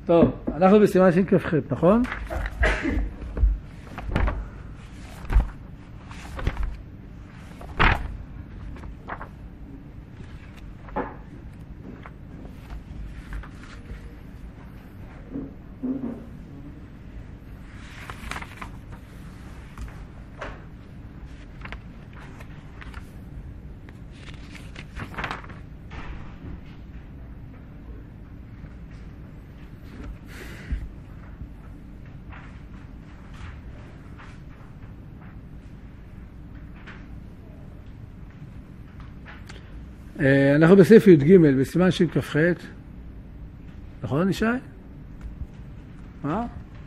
טוב, אנחנו בסימן שכ"ח, נכון? אנחנו בסעיף י"ג, בסימן שכ"ח, נכון ישי? מה?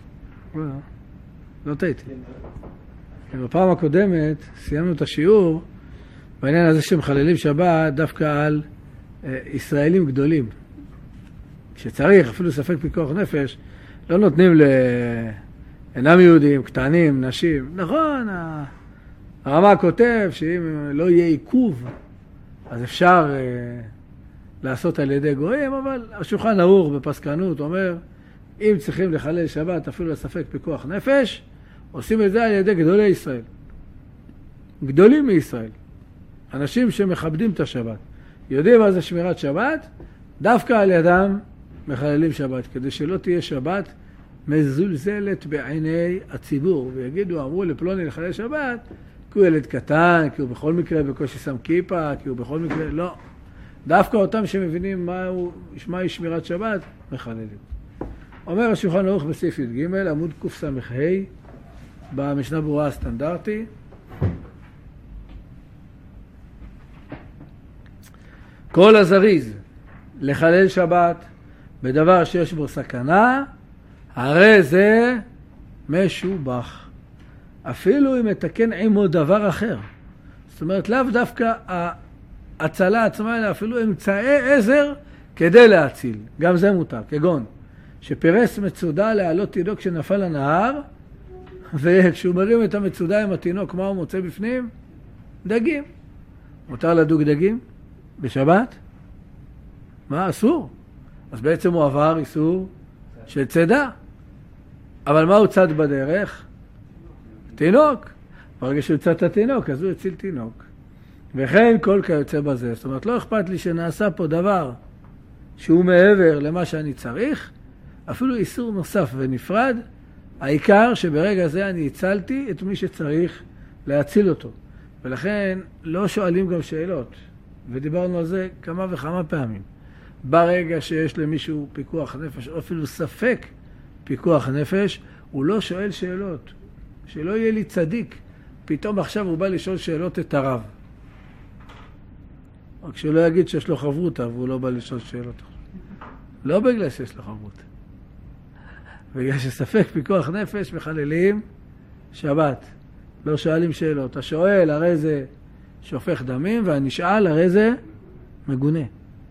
לא טעיתי. בפעם הקודמת סיימנו את השיעור בעניין הזה שמחללים שבת דווקא על ישראלים גדולים. כשצריך, אפילו ספק פיקוח נפש, לא נותנים אינם יהודים, קטנים, נשים. נכון, הרמה כותב שאם לא יהיה עיכוב, אז אפשר לעשות על ידי גויים, אבל השולחן ערוך בפסקנות אומר, אם צריכים לחלל שבת אפילו לספק פיקוח נפש, עושים את זה על ידי גדולי ישראל. גדולים מישראל. אנשים שמכבדים את השבת. יודעים מה זה שמירת שבת, דווקא על ידם מחללים שבת, כדי שלא תהיה שבת מזולזלת בעיני הציבור. ויגידו, אמרו לפלוני לחלל שבת, כי הוא ילד קטן, כי הוא בכל מקרה בקושי שם כיפה, כי הוא בכל מקרה, לא. דווקא אותם שמבינים מהי שמירת שבת, מחללים. אומר השולחן ערוך בסעיף י"ג, עמוד קס"ה, במשנה ברורה הסטנדרטי. כל הזריז לחלל שבת בדבר שיש בו סכנה, הרי זה משובח. אפילו אם מתקן עמו דבר אחר. זאת אומרת, לאו דווקא ההצלה עצמה, אלא אפילו אמצעי עזר כדי להציל. גם זה מותר, כגון שפירס מצודה להעלות תינוק שנפל לנהר, וכשהוא מרים את המצודה עם התינוק, מה הוא מוצא בפנים? דגים. מותר לדוג דגים בשבת? מה? אסור. אז בעצם הוא עבר איסור של צדה. אבל מה הוא צד בדרך? תינוק. ברגע שהוא צד את התינוק, אז הוא הציל תינוק. וכן כל כיוצא בזה. זאת אומרת, לא אכפת לי שנעשה פה דבר שהוא מעבר למה שאני צריך, אפילו איסור נוסף ונפרד, העיקר שברגע זה אני הצלתי את מי שצריך להציל אותו. ולכן לא שואלים גם שאלות, ודיברנו על זה כמה וכמה פעמים. ברגע שיש למישהו פיקוח נפש, או אפילו ספק פיקוח נפש, הוא לא שואל שאלות. שלא יהיה לי צדיק. פתאום עכשיו הוא בא לשאול שאלות את הרב. רק שלא יגיד שיש לו חברותה, והוא לא בא לשאול שאלות. לא בגלל שיש לו חברותה. בגלל שספק פיקוח נפש מחללים שבת. לא שואלים שאלות. השואל הרי זה שופך דמים, והנשאל הרי זה מגונה.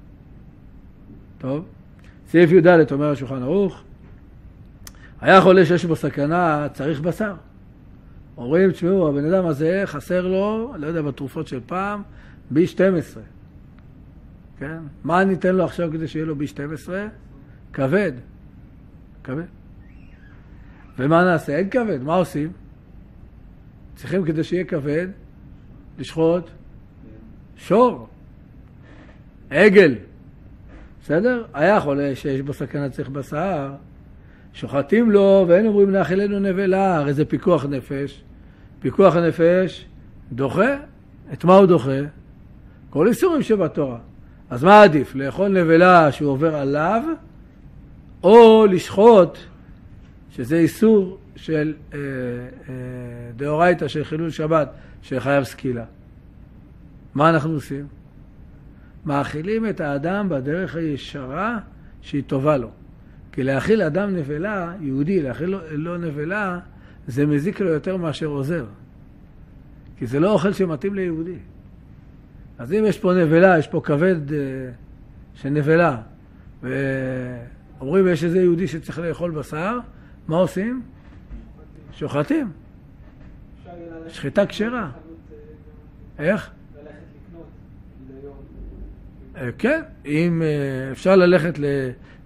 טוב. סעיף י"ד אומר השולחן ערוך, היה חולה שיש בו סכנה, צריך בשר. אומרים, תשמעו, הבן אדם הזה חסר לו, לא יודע, בתרופות של פעם, B12. כן? מה ניתן לו עכשיו כדי שיהיה לו B12? כבד. כבד. ומה נעשה? אין כבד. מה עושים? צריכים כדי שיהיה כבד, לשחוט שור. עגל. בסדר? היה חולה שיש בו סכנה צריך בשר. שוחטים לו ואין אומרים נאכילנו נבלה, הרי זה פיקוח נפש. פיקוח הנפש דוחה. את מה הוא דוחה? כל איסורים שבתורה. אז מה עדיף? לאכול נבלה שהוא עובר עליו, או לשחוט, שזה איסור של דאורייתא של חילול שבת, שחייב סקילה. מה אנחנו עושים? מאכילים את האדם בדרך הישרה שהיא טובה לו. כי להאכיל אדם נבלה, יהודי, להאכיל לו נבלה, זה מזיק לו יותר מאשר עוזר. כי זה לא אוכל שמתאים ליהודי. אז אם יש פה נבלה, יש פה כבד של נבלה, ואומרים יש איזה יהודי שצריך לאכול בשר, מה עושים? שוחטים. שחיטה כשרה. איך? כן, אם אפשר ללכת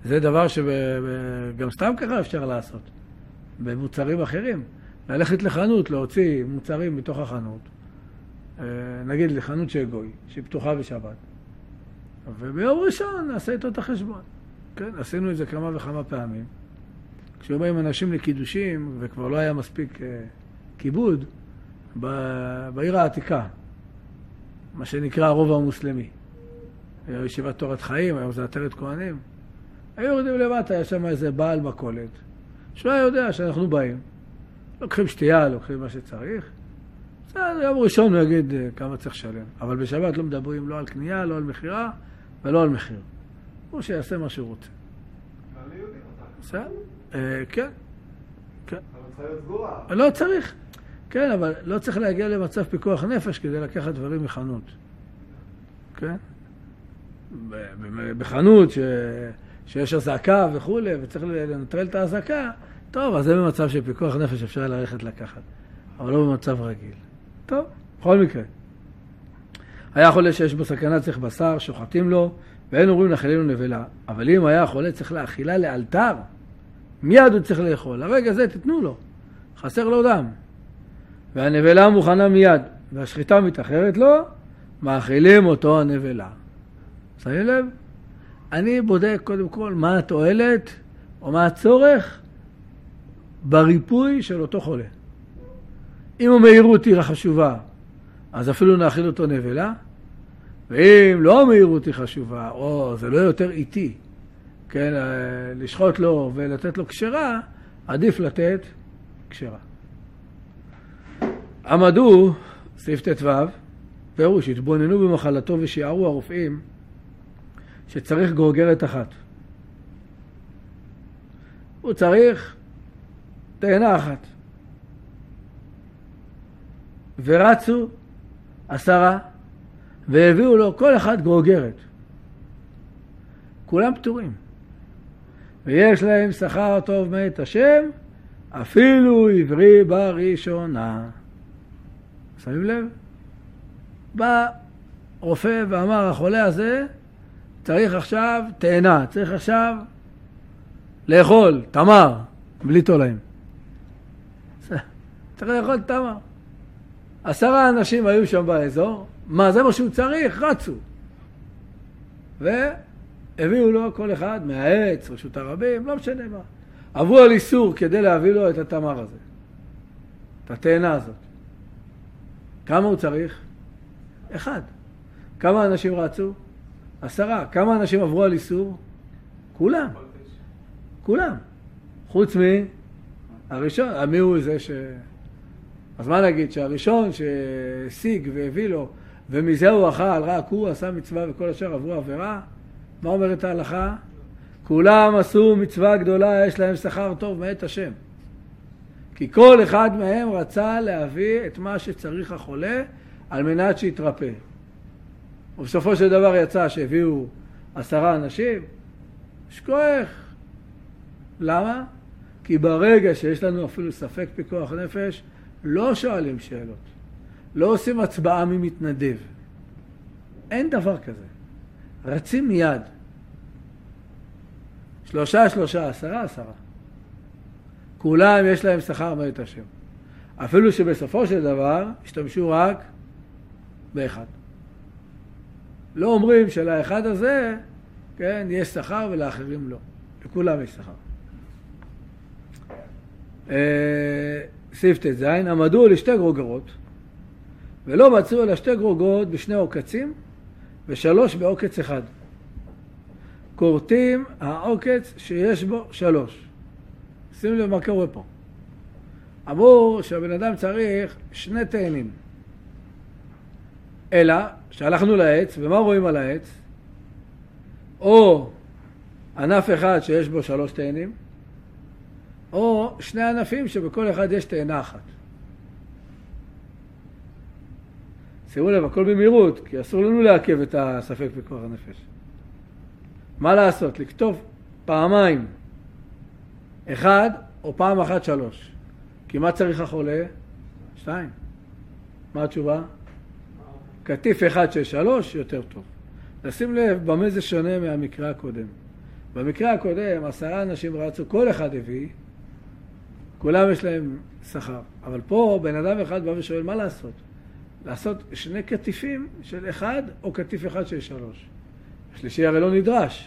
זה דבר שגם סתם ככה אפשר לעשות. במוצרים אחרים. ללכת לחנות, להוציא מוצרים מתוך החנות. נגיד לחנות של גוי, שהיא פתוחה בשבת. וביום ראשון נעשה איתו את החשבון. כן, עשינו את זה כמה וכמה פעמים. כשהיו באים אנשים לקידושים, וכבר לא היה מספיק כיבוד, בעיר העתיקה, מה שנקרא הרוב המוסלמי. היה ישיבת תורת חיים, היום זה עטרת כהנים. היו יורדים למטה, היה שם איזה בעל מכולת, שהוא היה יודע שאנחנו באים. לוקחים שתייה, לוקחים מה שצריך. בסדר, יום ראשון הוא יגיד כמה צריך לשלם. אבל בשבת לא מדברים לא על קנייה, לא על מחירה ולא על מחיר. הוא שיעשה מה שהוא רוצה. אבל ליהודים אותה. בסדר? כן. כן. אבל צריך להיות סגורה. לא צריך. כן, אבל לא צריך להגיע למצב פיקוח נפש כדי לקחת דברים מחנות. כן? בחנות שיש הזעקה וכו', וצריך לנטרל את ההזעקה, טוב, אז זה במצב של פיקוח נפש אפשר ללכת לקחת. אבל לא במצב רגיל. טוב, בכל מקרה. היה חולה שיש בו סכנה צריך בשר, שוחטים לו, ואין אומרים לאכילה נבלה. אבל אם היה חולה צריך לאכילה לאלתר, מיד הוא צריך לאכול. הרגע זה תתנו לו. חסר לו דם. והנבלה מוכנה מיד, והשחיטה מתאחרת לו, מאכילים אותו הנבלה. שמים לב? אני בודק קודם כל מה התועלת או מה הצורך בריפוי של אותו חולה. אם המהירות היא חשובה, אז אפילו נאכיל אותו נבלה, ואם לא המהירות היא חשובה, או זה לא יותר איטי, כן, לשחוט לו ולתת לו כשרה, עדיף לתת כשרה. עמדו, סעיף ט"ו, פירוש, התבוננו במחלתו ושיערו הרופאים שצריך גורגרת אחת. הוא צריך תאנה אחת. ורצו 10 והביאו לו כל אחד גורגרת. כולם פטורים. ויש להם שכר טוב מאת השם, אפילו עברי בראשונה. שמים לב? בא רופא ואמר, החולה הזה צריך עכשיו תאנה, צריך עכשיו לאכול, תמר, בלי תולעים. צריך לאכול תמר. 10 אנשים היו שם באזור, מה זה מה שהוא צריך? רצו. והביאו לו כל אחד מהעץ, רשות הרבים, לא משנה מה. עברו על איסור כדי להביא לו את התמר הזה, את התאנה הזאת. כמה הוא צריך? 1. כמה אנשים רצו? 10. כמה אנשים עברו על איסור? כולם. כולם. חוץ מהראשון, מי הוא זה אז מה נגיד? שהראשון שהשיג והביא לו, ומזה הוא אכל, רק הוא עשה מצווה וכל השאר עברו עבירה, מה אומרת ההלכה? כולם עשו מצווה גדולה, יש להם שכר טוב מאת השם. כי כל אחד מהם רצה להביא את מה שצריך החולה על מנת שיתרפא. ובסופו של דבר יצא שהביאו 10 אנשים, שכוח. למה? כי ברגע שיש לנו אפילו ספק פיקוח נפש, לא שואלים שאלות. לא עושים הצבעה ממתנדב. אין דבר כזה. רצים מיד. 3, 10. כולם יש להם שכר מאת השם. אפילו שבסופו של דבר השתמשו רק באחד. לא אומרים שלאחד הזה, כן, יש שכר ולאחרים לא. לכולם יש שכר. סעיף ט"ז, עמדו לשתי גרוגרות, ולא מצאו אלא 2 גרוגרות בשני עוקצים, ו3 בעוקץ אחד. כורתים העוקץ שיש בו 3. שימו לב מה קורה פה. אמרו שהבן אדם צריך 2 תאנים. אלא שהלכנו לעץ, ומה רואים על העץ? או ענף אחד שיש בו 3 תאנים, או 2 ענפים שבכל אחד יש תאנה אחת. שימו לב, הכל במהירות, כי אסור לנו לעכב את הספק פיקוח הנפש. מה לעשות? לכתוב פעמיים 1 או פעם אחת 3. כי מה צריך החולה? 2. מה התשובה? קטיף 1 של 3 יותר טוב. לשים לב במה זה שונה מהמקרה הקודם. במקרה הקודם 10 אנשים רצו, כל אחד הביא, כולם יש להם שכר. אבל פה בן אדם אחד בא ושואל מה לעשות? לעשות 2 כתיפים של 1 או כתיף אחד של 3. השלישי הרי לא נדרש.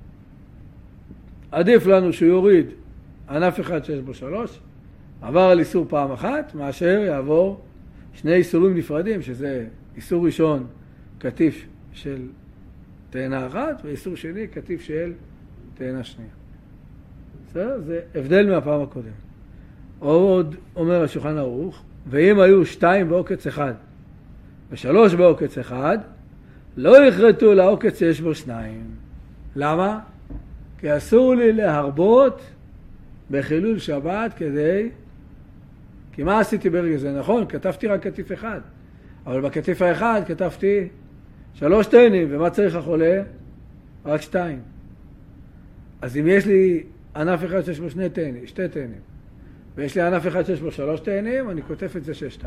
עדיף לנו שהוא יוריד ענף אחד שיש בו 3, עבר על איסור פעם אחת, מאשר יעבור 2 איסורים נפרדים, שזה איסור ראשון, כתיף של תאנה אחת, ואיסור שני, כתיף של תאנה שנייה. בסדר? זה הבדל מהפעם הקודם. עוד אומר השולחן ערוך, ואם היו 2 בעוקץ אחד, ו3 בעוקץ אחד, לא יכרתו לעוקץ שיש בו 2. למה? כי אסור לי להרבות בחילול שבת כי מה עשיתי ברגע זה? נכון, כתבתי רק כתיף אחד, אבל בכתיף האחד כתבתי 3 תאנים, ומה צריך החולה? רק 2. אז אם יש לי ענף אחד שיש בו 2 תאנים, ויש לי ענף אחד שיש בו 3 תאנים, אני כותב את זה 6-2.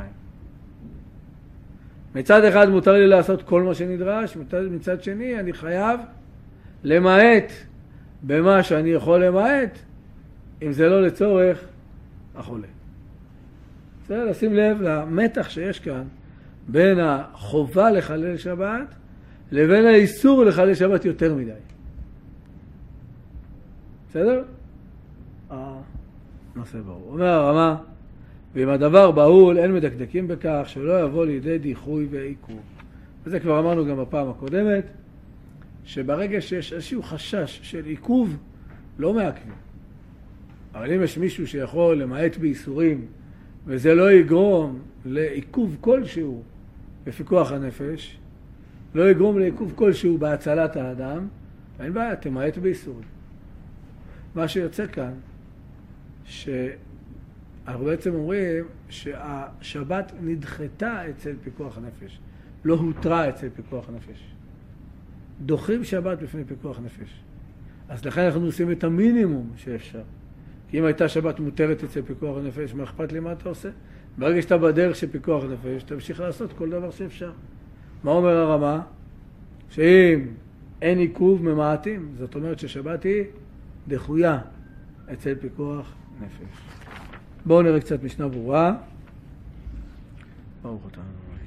מצד אחד מותר לי לעשות כל מה שנדרש, מצד שני אני חייב למעט במה שאני יכול למעט, אם זה לא לצורך החולה. צריך לשים לב למתח שיש כאן בין החובה לחלל שבת לבין האיסור לחלל שבת יותר מדי. בסדר? נושא ברור. אומר הרמה, ואם הדבר בהול אין מדקדקים בכך שלא יבוא לידי דיחוי ועיכוב. וזה כבר אמרנו גם בפעם הקודמת, שברגע שיש איזשהו חשש של עיכוב, לא מעכבים. אבל אם יש מישהו שיכול למעט באיסורים, וזה לא יגרום לעיכוב כלשהו בפיקוח הנפש, לא יגרום לעיכוב כלשהו בהצלת האדם, אין בעיה, תמעט באיסורים. מה שיוצא כאן, שאנחנו בעצם אומרים שהשבת נדחתה אצל פיקוח הנפש, לא הותרה אצל פיקוח הנפש. דוחים שבת בפני פיקוח נפש. אז לכן אנחנו עושים את המינימום שאפשר. כי אם הייתה שבת מותרת אצל פיקוח הנפש, מה אכפת לי מה אתה עושה? ברגע שאתה בדרך של פיקוח הנפש, תמשיך לעשות כל דבר שאפשר. מה אומר הרמה? שאם אין עיכוב ממעטים, זאת אומרת ששבת היא דחויה אצל פיקוח נפש. בואו נראה קצת משנה ברורה. ברוך אותנו.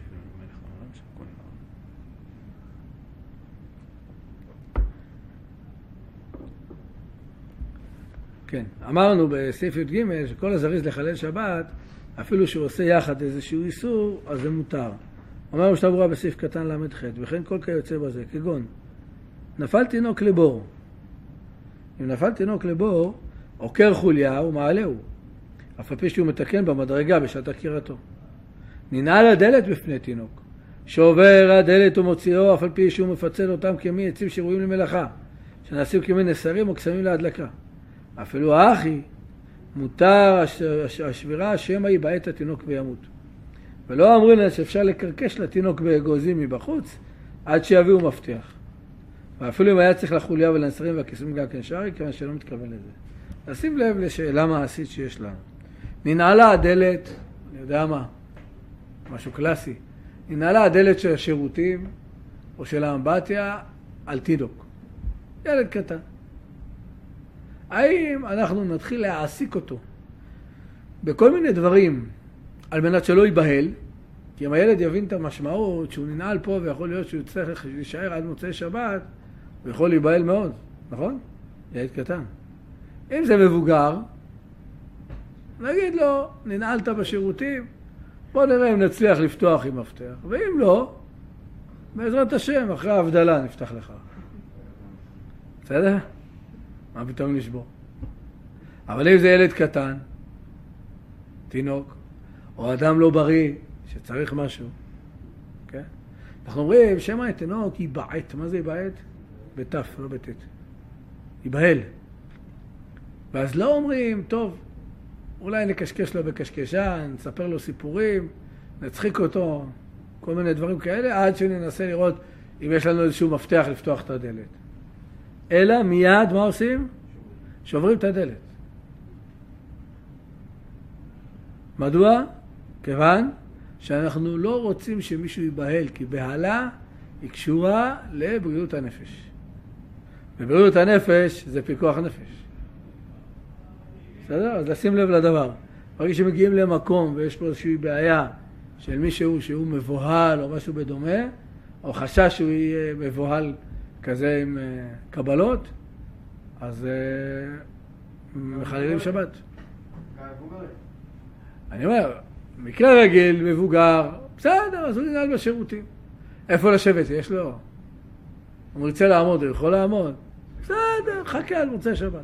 כן, אמרנו בסעיף י"ג שכל הזריז לחלל שבת, אפילו שהוא עושה יחד איזשהו איסור, אז זה מותר. אמרנו משנה ברורה בסעיף קטן ל"ח, וכן כל כיוצא בזה, כגון, נפל תינוק לבור. אם נפל תינוק לבור, עוקר חוליה ומעלהו, אף על פי שהוא מתקן במדרגה בשעת עקירתו. ננעל הדלת בפני תינוק, שעובר הדלת ומוציאו, אף על פי שהוא מפצל אותם כמי עצים שראויים למלאכה, שנעשים כמי נסרים או קסמים להדלקה. אפילו האחי, מותר השבירה שמא ייבעט התינוק וימות. ולא אמרים לה שאפשר לקרקש לתינוק באגוזים מבחוץ, עד שיביאו מפתח. ואפילו אם היה צריך לחוליה ולנסרים והכיסים גם כן שרי, כיוון שלא מתכוון לזה. נשים לב לשאלה מעשית שיש לנו. ננעלה הדלת, אני יודע מה, משהו קלאסי, ננעלה הדלת של השירותים או של האמבטיה על תינוק. ילד קטן. האם אנחנו נתחיל להעסיק אותו בכל מיני דברים על מנת שלא ייבהל? כי אם הילד יבין את המשמעות שהוא ננעל פה ויכול להיות שהוא צריך להישאר עד מוצאי שבת, הוא יכול להיבהל מאוד, נכון? ילד קטן. אם זה מבוגר, נגיד לו, ננעלת בשירותים, בוא נראה אם נצליח לפתוח עם מפתח. ואם לא, בעזרת השם, אחרי ההבדלה נפתח לך. בסדר? מה פתאום לשבור? אבל אם זה ילד קטן, תינוק, או אדם לא בריא, שצריך משהו, כן? אנחנו אומרים, שמא התינוק ייבעט. מה זה ייבעט? בתף, לא בתת. ייבהל. ואז לא אומרים, טוב, אולי נקשקש לו בקשקשן, נספר לו סיפורים, נצחיק אותו, כל מיני דברים כאלה, עד שננסה לראות אם יש לנו איזשהו מפתח לפתוח את הדלת. אלא מיד מה עושים? שוברים את הדלת. מדוע? כיוון שאנחנו לא רוצים שמישהו ייבהל, כי בהלה היא קשורה לבריאות הנפש. בבריאות הנפש זה פיקוח נפש. בסדר? אז לשים לב לדבר. ברגע שמגיעים למקום ויש פה איזושהי בעיה של מישהו שהוא מבוהל או משהו בדומה, או חשש שהוא יהיה מבוהל כזה עם קבלות, אז מחללים שבת. אני אומר, מקרה רגיל, מבוגר, בסדר, אז הוא ינהל בשירותים. איפה לשבת? יש לו. הוא רוצה לעמוד, הוא יכול לעמוד. בסדר, חכה על מוצאי שבת.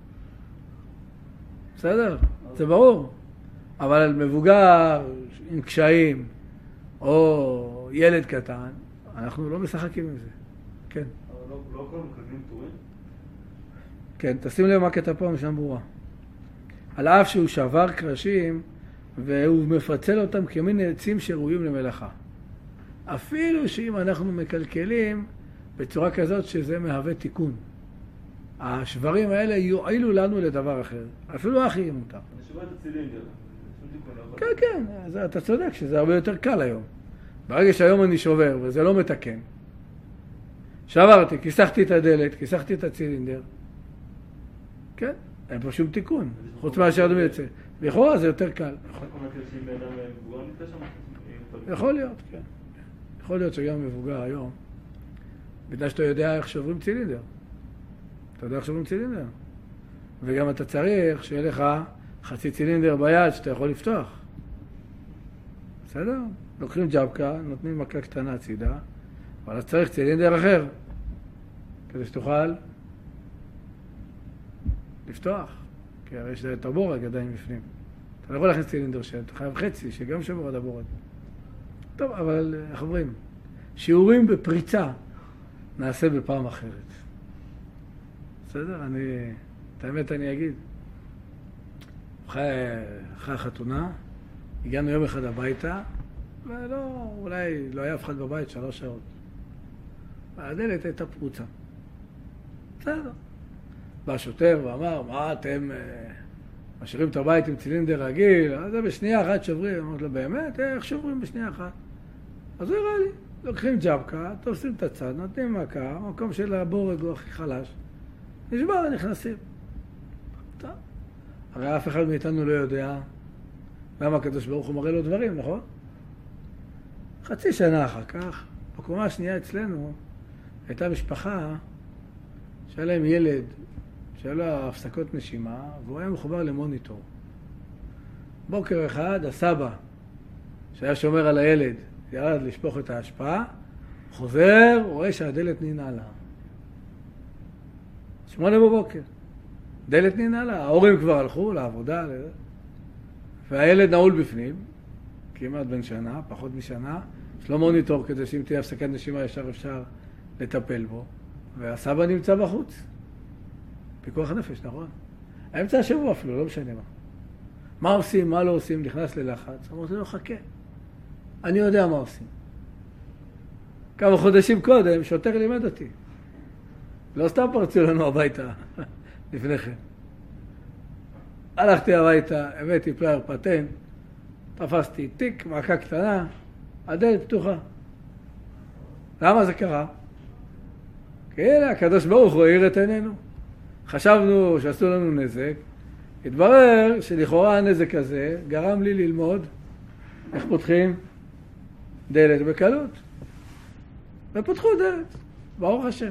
בסדר, זה ברור. אבל על מבוגר עם קשיים, או ילד קטן, אנחנו לא משחקים עם זה. כן. אבל לא כל מקדמים פטורים? כן, תשים לב מה כתב פה משנה ברורה. על אף שהוא שבר קרשים, והוא מפצל אותם כמין עצים שראויים למלאכה. אפילו שאם אנחנו מקלקלים בצורה כזאת שזה מהווה תיקון. השברים האלה יועילו לנו לדבר אחר. אפילו הכי מותר. אני שובר את הצילינדר. כן, כן, אז אתה צודק שזה הרבה יותר קל היום. ברגע שהיום אני שובר וזה לא מתקן. שברתי, כיסחתי את הדלת, כיסחתי את הצילינדר. כן, אין פה שום תיקון. חוץ מאשר אדום יוצא. לכאורה זה יותר קל. יכול להיות, כן. יכול להיות שגם מבוגר היום, בגלל שאתה יודע איך שוברים צילינדר. אתה יודע איך שוברים צילינדר. וגם אתה צריך שיהיה לך חצי צילינדר ביד שאתה יכול לפתוח. בסדר? לוקחים ג'בקה, נותנים מכה קטנה הצידה, אבל אז צריך צילינדר אחר, כדי שתוכל לפתוח. כי הרי יש את הבורג עדיין בפנים. אתה לא יכול להכניס צילינדר שם, אתה חייב חצי, שגם שבור עד הבורג. טוב, אבל איך אומרים? שיעורים בפריצה נעשה בפעם אחרת. בסדר? את האמת אני אגיד. אחרי החתונה, הגענו יום אחד הביתה, ולא, אולי לא היה אף אחד בבית 3 שעות. והדלת הייתה פרוצה. בסדר. בא שוטר ואמר, מה אתם משאירים את הבית עם צילינדר רגיל? אז זה בשנייה אחת שוברים. אמרתי לו, באמת? איך שוברים בשנייה אחת? אז הוא הראה לי. לוקחים ג'בקה, תופסים את הצד, נותנים מכה, מקום של הבורג הוא הכי חלש. נשבר, נכנסים. טוב. הרי אף אחד מאיתנו לא יודע למה הקדוש ברוך הוא מראה לו דברים, נכון? חצי שנה אחר כך, בקומה השנייה אצלנו, הייתה משפחה שהיה להם ילד, שהיה לו הפסקות נשימה, והוא היה מחובר למוניטור. בוקר אחד, הסבא, שהיה שומר על הילד, ירד לשפוך את ההשפעה, חוזר, רואה שהדלת ננעלה. 8 בבוקר. דלת ננעלה, ההורים כבר הלכו לעבודה, והילד נעול בפנים, כמעט בן שנה, פחות משנה, יש לו מוניטור כדי שאם תהיה הפסקת נשימה ישר אפשר לטפל בו, והסבא נמצא בחוץ. פיקוח נפש, נכון? האמצע השבוע אפילו, לא משנה מה. מה עושים, מה לא עושים, נכנס ללחץ, אמרתי לו, חכה. אני יודע מה עושים. כמה חודשים קודם, שוטר לימד אותי. לא סתם פרצו לנו הביתה לפני כן. הלכתי הביתה, הבאתי פלייר פטנט, תפסתי תיק, מכה קטנה, הדלת פתוחה. למה זה קרה? כי הנה, הקדוש ברוך הוא העיר את עינינו. חשבנו שעשו לנו נזק, התברר שלכאורה הנזק הזה גרם לי ללמוד איך פותחים דלת בקלות. ופתחו דלת, ברוך השם.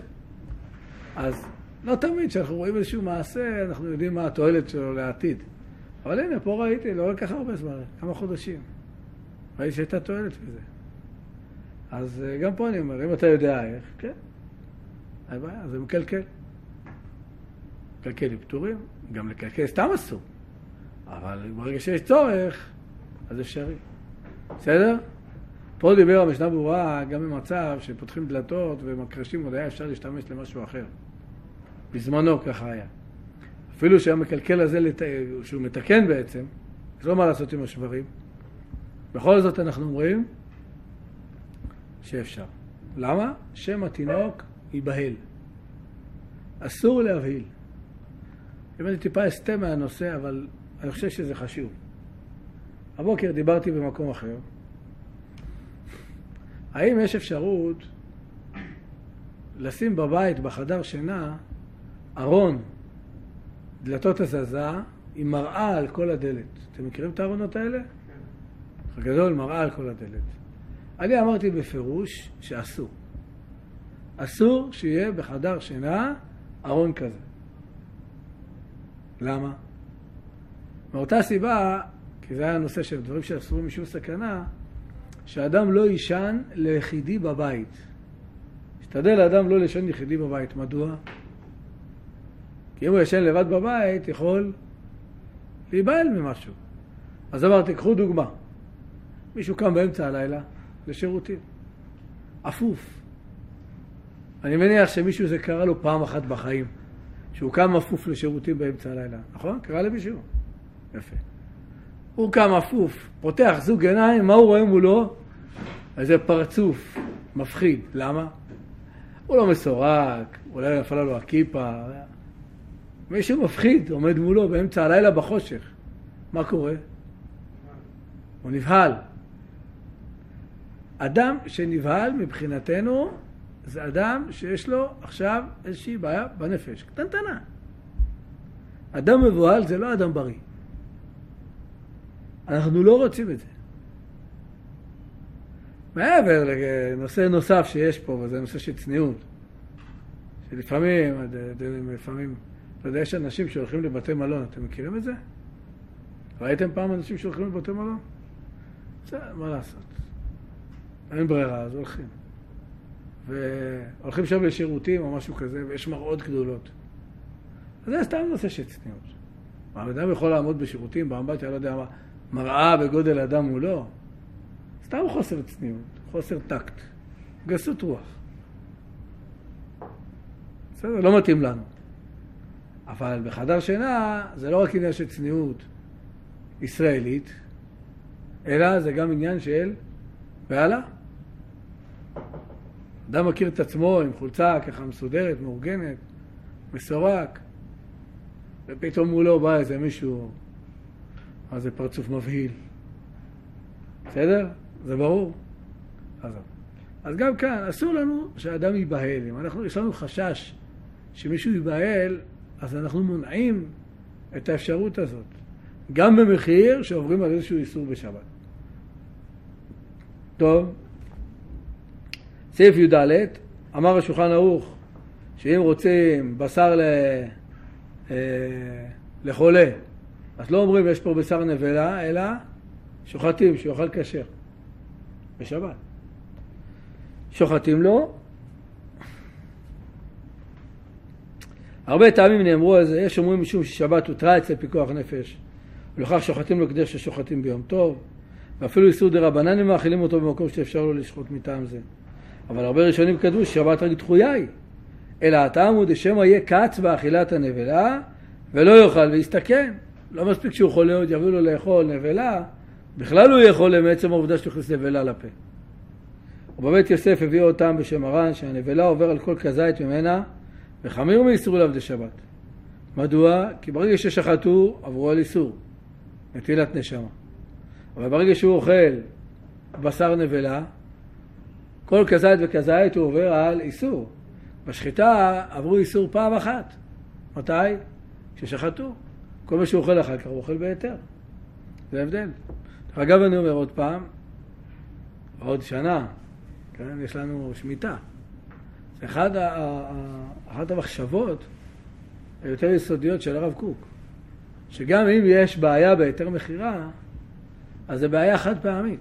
אז לא תמיד כשאנחנו רואים איזשהו מעשה, אנחנו יודעים מה התועלת שלו לעתיד. אבל הנה, פה ראיתי, לא לקח הרבה זמן, כמה חודשים. ראיתי שהייתה תועלת בזה. אז גם פה אני אומר, אם אתה יודע איך, כן, אין בעיה, זה מקלקל. מקלקל עם פטורים, גם לקלקל סתם אסור. אבל ברגע שיש צורך, אז אפשרי. בסדר? פה דיבר המשנה ברורה גם במצב שפותחים דלתות ומקרשים, עוד היה אפשר להשתמש למשהו אחר. בזמנו ככה היה. אפילו שהמקלקל הזה, שהוא מתקן בעצם, יש לא מה לעשות עם השברים. בכל זאת אנחנו אומרים שאפשר. למה? שם התינוק ייבהל. אסור להבהיל. אם אני טיפה אסתה מהנושא, אבל אני חושב שזה חשוב. הבוקר דיברתי במקום אחר. האם יש אפשרות לשים בבית, בחדר שינה, ארון, דלתות הזזה, היא מראה על כל הדלת. אתם מכירים את הארונות האלה? כן. הגדול מראה על כל הדלת. אני אמרתי בפירוש שאסור. אסור שיהיה בחדר שינה ארון כזה. למה? מאותה סיבה, כי זה היה הנושא של דברים שאסורים משום סכנה, שאדם לא יישן ליחידי בבית. השתדל לאדם לא לישן יחידי בבית. מדוע? כי אם הוא ישן לבד בבית, יכול להיבהל ממשהו. אז אמרתי, קחו דוגמה. מישהו קם באמצע הלילה לשירותים. אפוף. אני מניח שמישהו זה קרה לו פעם אחת בחיים. שהוא קם אפוף לשירותים באמצע הלילה. נכון? קרה למישהו? יפה. הוא קם אפוף, פותח זוג עיניים, מה הוא רואה מולו? איזה פרצוף מפחיד. למה? הוא לא מסורק, אולי נפלה לו הכיפה. מישהו מפחיד עומד מולו באמצע הלילה בחושך. מה קורה? הוא נבהל. אדם שנבהל מבחינתנו זה אדם שיש לו עכשיו איזושהי בעיה בנפש. קטנטנה. אדם מבוהל זה לא אדם בריא. אנחנו לא רוצים את זה. מעבר לנושא נוסף שיש פה, וזה נושא של צניעות. שלפעמים, אתה יודע, יש אנשים שהולכים לבתי מלון, אתם מכירים את זה? ראיתם פעם אנשים שהולכים לבתי מלון? זה, מה לעשות? אין ברירה, אז הולכים. והולכים שם לשירותים או משהו כזה, ויש מראות גדולות. אז זה סתם נושא של צניעות. האדם יכול לעמוד בשירותים, באמבטיה, לא יודע מה, מראה בגודל אדם מולו. סתם חוסר צניעות, חוסר טקט, גסות רוח. בסדר, לא מתאים לנו. אבל בחדר שינה זה לא רק עניין של צניעות ישראלית, אלא זה גם עניין של בעלה. אדם מכיר את עצמו עם חולצה ככה מסודרת, מאורגנת, מסורק, ופתאום מולו בא איזה מישהו, אז זה פרצוף מבהיל. בסדר? זה ברור? אז גם כאן, אסור לנו שהאדם ייבהל. אם יש לנו חשש שמישהו ייבהל, אז אנחנו מונעים את האפשרות הזאת. גם במחיר שעוברים על איזשהו איסור בשבת. טוב. סעיף י"ד, אמר השולחן ערוך, שאם רוצים בשר לחולה, אז לא אומרים יש פה בשר נבלה, אלא שוחטים, שיאכל כשר. בשבת. שוחטים לו. הרבה טעמים נאמרו על זה, יש אומרים משום ששבת הותרה אצל פיקוח נפש, ולכך שוחטים לו כדי ששוחטים ביום טוב, ואפילו איסור דרבנן הם מאכילים אותו במקום שאפשר לו לשחוט מטעם זה. אבל הרבה ראשונים כתבו ששבת רק דחויה היא, אלא הטעם הוא דשמא יהיה קץ באכילת הנבלה, ולא יאכל ויסתכן. לא מספיק שהוא חולה עוד יביאו לו לאכול נבלה, בכלל הוא יכול מעצם העובדה שתכניס נבלה לפה. ובבית יוסף הביאו אותם בשם מרן שהנבלה עובר על כל כזית ממנה וחמיר מאיסור לעבדי שבת. מדוע? כי ברגע ששחטו עברו על איסור, נטילת נשמה. אבל ברגע שהוא אוכל בשר נבלה, כל כזית וכזית הוא עובר על איסור. בשחיטה עברו איסור פעם אחת. מתי? כששחטו. כל מה שהוא אוכל אחר כך הוא אוכל ביתר. זה הבדל. אגב, אני אומר עוד פעם, עוד שנה, כן? יש לנו שמיטה. זה אחת המחשבות היותר יסודיות של הרב קוק. שגם אם יש בעיה ביתר מחירה, אז זה בעיה חד פעמית.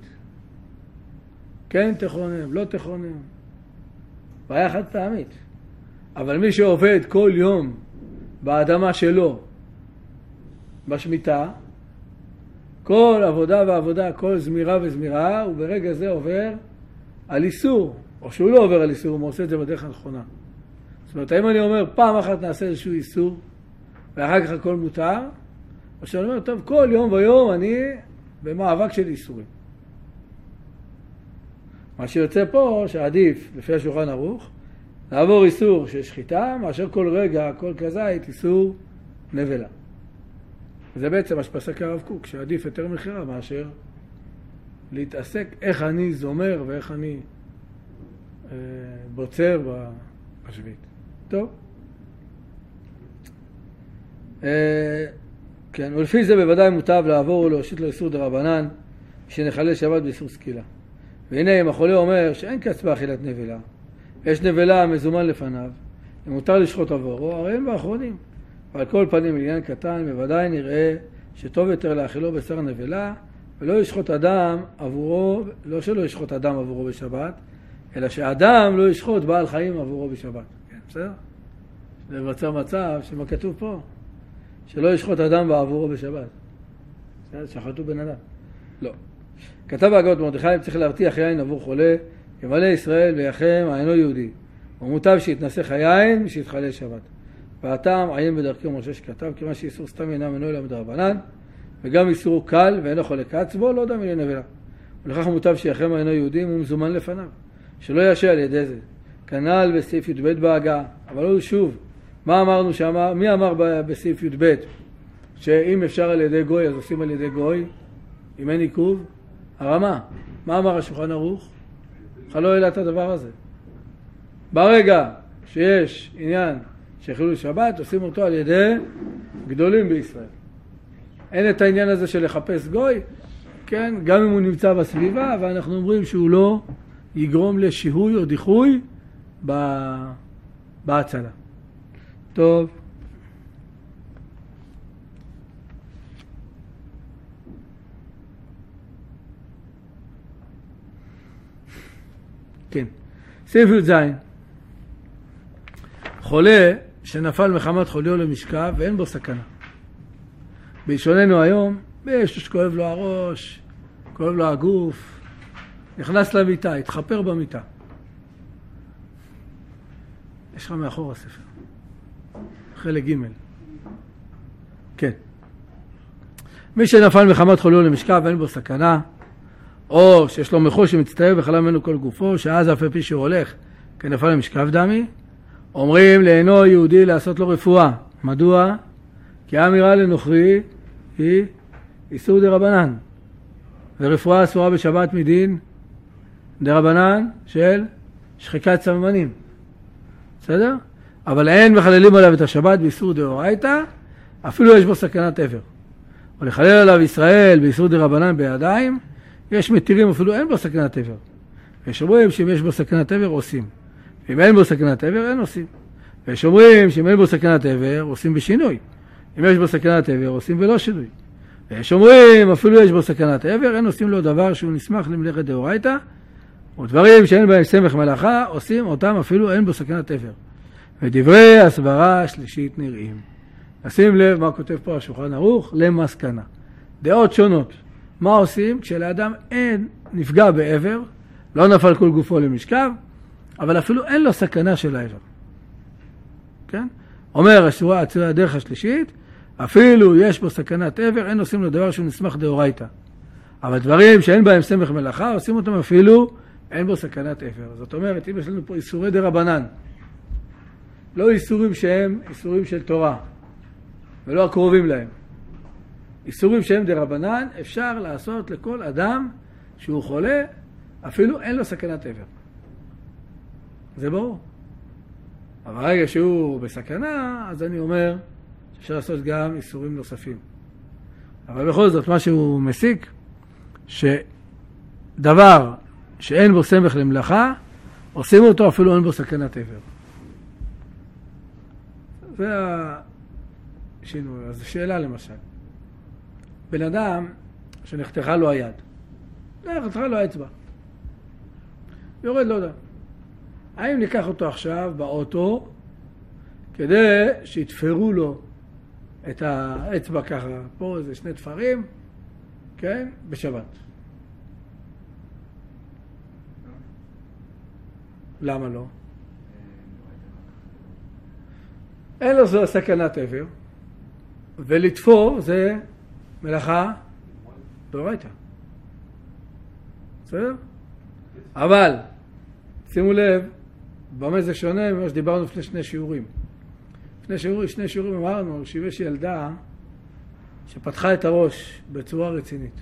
כן תכונם, לא תכונם. בעיה חד פעמית. אבל מי שעובד כל יום באדמה שלו, בשמיטה, כל עבודה ועבודה, כל זמירה וזמירה, הוא ברגע זה עובר על איסור. או שהוא לא עובר על איסור, הוא עושה את זה בדרך הנכונה. זאת אומרת, אם אני אומר, פעם אחת נעשה איזשהו איסור, ואחר כך הכל מותר, או שאני אומר, טוב, כל יום ויום אני במאבק של איסורים. מה שיוצא פה, שעדיף, לפי השולחן ערוך, לעבור איסור של שחיטה, מאשר כל רגע, כל כזית, איסור נבלה. וזה בעצם מה שפסק הרב קוק, שעדיף יותר מחירה מאשר להתעסק איך אני זומר ואיך אני בוצר בשביט. טוב. כן, ולפי זה בוודאי מוטב לעבור ולהושיט לו איסור דרבנן, שנחלל שבת באיסור סקילה. והנה אם החולה אומר שאין קץ באכילת נבלה, יש נבלה מזומן לפניו, ומותר לשחוט עבורו, הרי הם באחרונים. ועל כל פנים עניין קטן, בוודאי נראה שטוב יותר להאכילו בשר נבלה, ולא ישחוט אדם עבורו, לא שלא ישחוט אדם עבורו בשבת, אלא שאדם לא ישחוט בעל חיים עבורו בשבת. כן, בסדר? זה מבצע מצב שמה כתוב פה, שלא ישחוט אדם בעבורו בשבת. שחטו בן אדם. לא. כתב בהגות מרדכי, צריך להרתיח יין עבור חולה, ימלא ישראל ויחם אינו יהודי. ומוטב שיתנסח היין ושיתחלל שבת. והטעם עיין בדרכי משה שכתב, כיוון שאיסור סתם אינה מנוי אלא מדרבנן, וגם איסור קל ואינו חולה קץ בו, לא דמי לנבלה. ולכך מוטב שיחם אינו יהודי הוא מזומן לפניו, שלא ישע על ידי זה. כנ"ל בסעיף י"ב בהגה, אבל לא שוב. מה אמרנו שאמר? מי אמר בסעיף י"ב? שאם אפשר על ידי גוי אז עושים על ידי גוי, אם אין עיכוב? הרמה. מה אמר השולחן ערוך? לא העלה את הדבר הזה. ברגע שיש עניין של חילול שבת, עושים אותו על ידי גדולים בישראל. אין את העניין הזה של לחפש גוי, כן? גם אם הוא נמצא בסביבה, ואנחנו אומרים שהוא לא יגרום לשיהוי או דיחוי בהצלה. טוב. כן. סעיף י"ז. חולה שנפל מחמת חוליו למשכב ואין בו סכנה. בלשוננו היום, יש שכואב לו הראש, כואב לו הגוף, נכנס למיטה, התחפר במיטה. יש לך מאחור הספר. חלק ג'. כן. מי שנפל מחמת חוליו למשכב ואין בו סכנה, או שיש לו מחול שמצטער וחלה ממנו כל גופו, שאז אף פי שהוא הולך כנפל למשכב דמי, אומרים לאינו יהודי לעשות לו רפואה. מדוע? כי האמירה לנוכרי היא איסור דרבנן. ורפואה אסורה בשבת מדין דרבנן של שחיקת סממנים. בסדר? אבל אין מחללים עליו את השבת באיסור דאורייתא, אפילו יש בו סכנת עבר. או לחלל עליו ישראל באיסור דרבנן בידיים, יש מתירים אפילו אין בו סכנת עבר. יש אומרים שאם יש בו סכנת עבר עושים. ואם אין בו סכנת עבר אין עושים. ויש אומרים שאם אין בו סכנת עבר עושים בשינוי. אם יש בו סכנת עבר עושים ולא שינוי. ויש אומרים אפילו יש בו סכנת עבר אין עושים לו דבר שהוא נסמך למלאכת דאורייתא, ודברים שאין בהם סמך מלאכה עושים אותם אפילו אין בו סכנת עבר. ודברי הסברה השלישית נראים. נשים לב מה כותב פה השולחן ערוך למסקנה. דעות שונות. מה עושים כשלאדם אין נפגע בעבר, לא נפל כל גופו למשכב, אבל אפילו אין לו סכנה של העבר. כן? אומר הדרך השלישית, אפילו יש בו סכנת עבר, אין עושים לו דבר שהוא נסמך דאורייתא. אבל דברים שאין בהם סמך מלאכה, עושים אותם אפילו אין בו סכנת עבר. זאת אומרת, אם יש לנו פה איסורי דרבנן, לא איסורים שהם איסורים של תורה, ולא הקרובים להם. איסורים שהם דרבנן, אפשר לעשות לכל אדם שהוא חולה, אפילו אין לו סכנת עבר. זה ברור. אבל רגע שהוא בסכנה, אז אני אומר שאפשר לעשות גם איסורים נוספים. אבל בכל זאת, מה שהוא מסיק, שדבר שאין בו סמך למלאכה, עושים אותו אפילו אין בו סכנת עבר. זה השינוי. אז שאלה למשל. בן אדם שנחתכה לו היד, נחתכה לו האצבע, יורד לא יודע. האם ניקח אותו עכשיו באוטו כדי שיתפרו לו את האצבע ככה, פה איזה 2 תפרים, כן, בשבת. למה לא? אין לו סכנת עבר, ולתפור זה מלאכה דאורייתא. בסדר? אבל שימו לב, במה זה שונה ממה שדיברנו לפני 2 שיעורים. לפני 2 שיעורים אמרנו שיש ילדה שפתחה את הראש בצורה רצינית.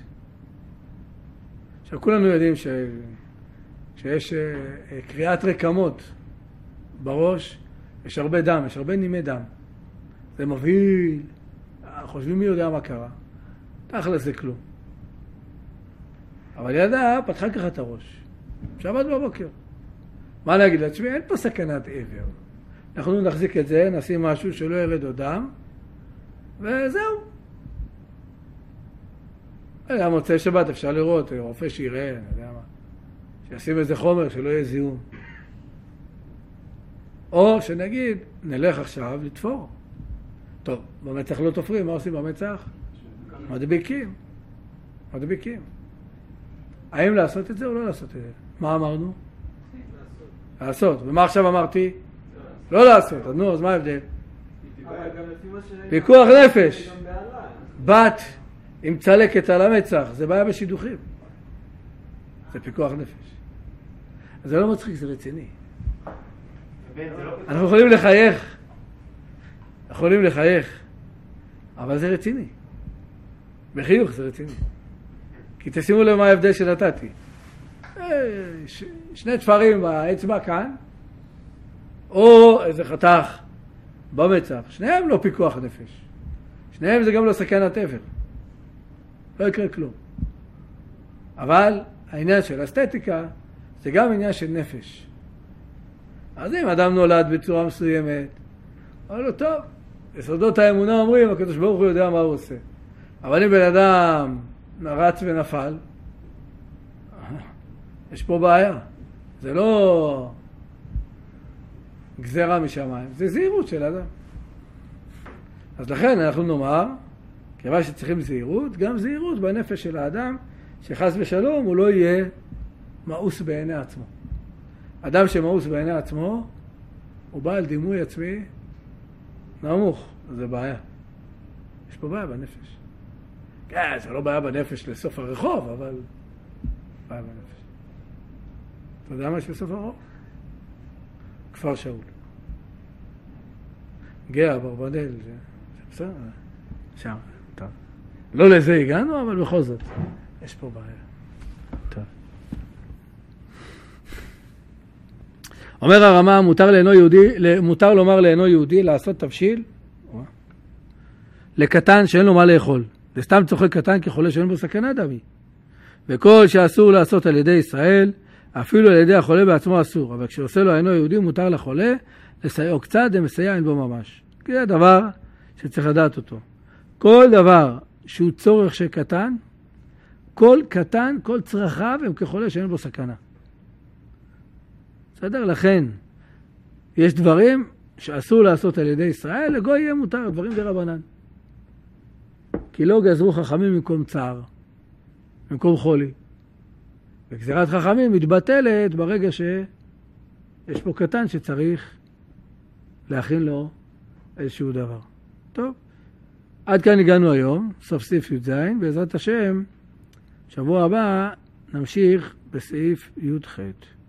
עכשיו כולנו יודעים שיש קריאת רקמות בראש, יש הרבה דם, יש הרבה נימי דם. זה מבהיל, חושבים מי יודע מה קרה. תכל'ס זה כלום. אבל ילדה פתחה ככה את הראש. שבת בבוקר. מה להגיד לעצמי? אין פה סכנת עבר. אנחנו נחזיק את זה, נשים משהו שלא ירד עוד דם, וזהו. היה מוצאי שבת, אפשר לראות, רופא שיראה, אני יודע מה. שישים איזה חומר שלא יהיה זיהום. או שנגיד, נלך עכשיו לתפור. טוב, במצח לא תופרים, מה עושים במצח? מדביקים. מדביקים. האם לעשות את זה או לא לעשות את זה? מה אמרנו? לעשות. ומה עכשיו אמרתי? לא לעשות. אז נו, אז מה ההבדל? פיקוח נפש. בת עם צלקת על המצח, זה בעיה בשידוכים. זה פיקוח נפש. אז זה לא מצחיק, זה רציני. אנחנו יכולים לחייך. יכולים לחייך. אבל זה רציני. בחיוך זה רציני. כי תשימו לב מה ההבדל שנתתי. שני תפרים באצבע כאן, או איזה חתך במצח. שניהם לא פיקוח נפש. שניהם זה גם לא סכנת עבר. לא יקרה כלום. אבל העניין של אסתטיקה זה גם עניין של נפש. אז אם אדם נולד בצורה מסוימת, אבל לא טוב. יסודות האמונה אומרים, הקדוש ברוך הוא יודע מה הוא עושה. אבל אם בן אדם רץ ונפל, יש פה בעיה. זה לא גזרה משמיים, זה זהירות של אדם. אז לכן אנחנו נאמר, כיוון שצריכים זהירות, גם זהירות בנפש של האדם, שחס ושלום הוא לא יהיה מאוס בעיני עצמו. אדם שמאוס בעיני עצמו, הוא בעל דימוי עצמי נמוך, אז זה בעיה. יש פה בעיה בנפש. כן, זה לא בעיה בנפש לסוף הרחוב, אבל בעיה בנפש. אתה יודע מה יש בסוף הרחוב? כפר שאול. גאה, ברבנל, זה בסדר? שם, טוב. לא לזה הגענו, אבל בכל זאת, יש פה בעיה. טוב. אומר הרמה, מותר לומר לאינו יהודי לעשות תבשיל לקטן שאין לו מה לאכול. זה סתם צוחק קטן כחולה שאין בו סכנה דמי. וכל שאסור לעשות על ידי ישראל, אפילו על ידי החולה בעצמו אסור. אבל כשעושה לו אינו יהודי, מותר לחולה לסייעו קצת, ומסייע אין בו ממש. כי זה דבר שצריך לדעת אותו. כל דבר שהוא צורך של קטן, כל קטן, כל צרכיו הם כחולה שאין בו סכנה. בסדר? לכן, יש דברים שאסור לעשות על ידי ישראל, לגוי יהיה מותר, דברים דרבנן. כי לא גזרו חכמים במקום צער, במקום חולי. וגזירת חכמים מתבטלת ברגע שיש פה קטן שצריך להכין לו איזשהו דבר. טוב, עד כאן הגענו היום, סוף סעיף י"ז, בעזרת השם, שבוע הבא נמשיך בסעיף י"ח.